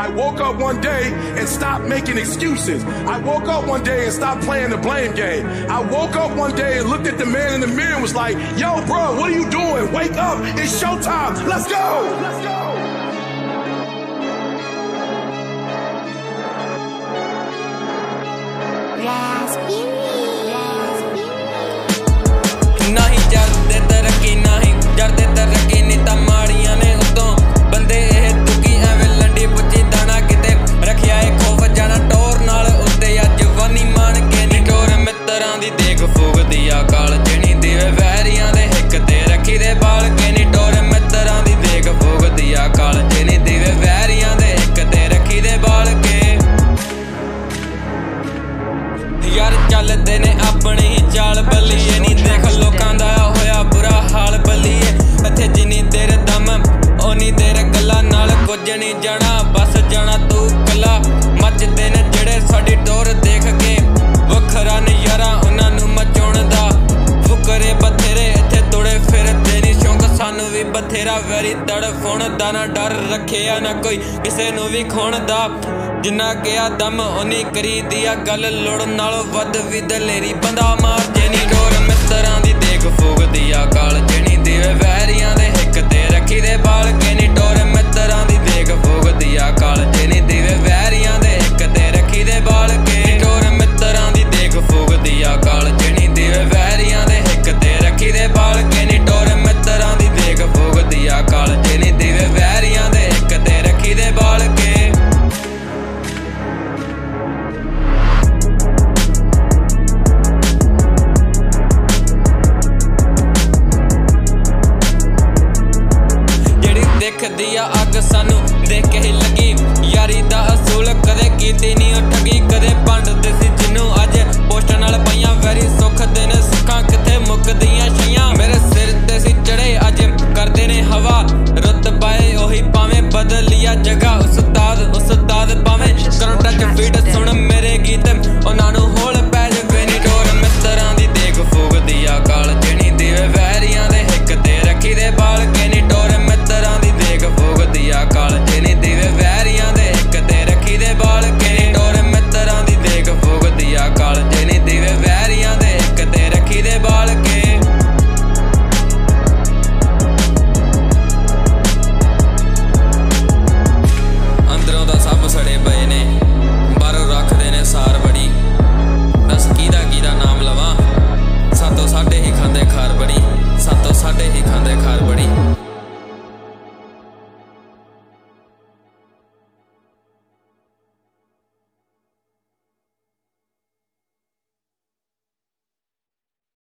I woke up one day and stopped making excuses. I woke up one day and stopped playing the blame game. I woke up one day and looked at the man in the mirror and was like, yo, bro, what are you doing? Wake up, it's showtime, let's go! Let's go! नहीं चलते तरक्की नहीं चढ़ते तरक्की नी तां माड़ियां ने उतों बंदे एह दुखी एवें लंडी पुच्ची दाना किते रखिया ए खौफ जाना टोर नाल उत्ते आ जवानी मान के नी टोर मित्तरां दी देख फूकदी आ काल जणी दीवे वैरियां दे हिक ते रखी दे बाल के नी टोर मित्तरां दी देख फूकदी आ काल जणी दीवे वैरियां दे हिक ते रखी दे बाल के यार चलदे ने अपनी ही चाल बल्लीए नी देख लोकां दा होया बुरा हाल बल्लीए इत्थे जिन्नी देर दम ओनी देर गल्लां नाल कुछ नहीं जाना बस जाना तू कला मचदे ने जेड़े साडी टोर देख के वखरा नज़ारा उन्हां नूं मचाउण दा फुकरे बथेरे इत्थे तुड़े फिरदे नी शौक सानू भी बथेरा वैरी तड़फाउण दा ना डर रखिया ना कोई किसे नूं भी खोण दा जिन्ना गया दम उन्नी करी दिया गल लोड़ नालों वध भी दलेरी बंदा मार जेनी डोर मित्तरां दी देख फूकदी आ काल जणी दीवे वैरियां दे हिक ते रखी दे बाल